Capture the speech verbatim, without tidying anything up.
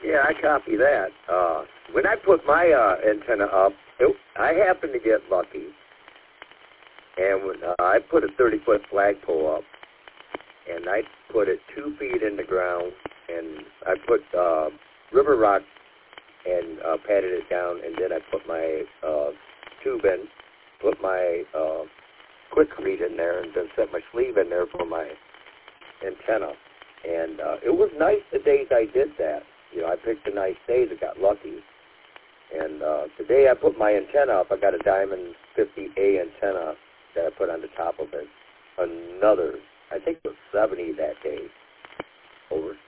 Yeah, I copy that. Uh, when I put my uh, antenna up, it, I happened to get lucky. And when, uh, I put a thirty-foot flagpole up, and I put it two feet in the ground, and I put uh, river rock and uh, patted it down, and then I put my uh, tube in, put my uh, quick read in there, and then set my sleeve in there for my antenna. And uh, it was nice the days I did that. You know, I picked a nice day that got lucky. And uh, the day I put my antenna up, I got a Diamond fifty A antenna that I put on the top of it. Another, I think it was seventy that day, over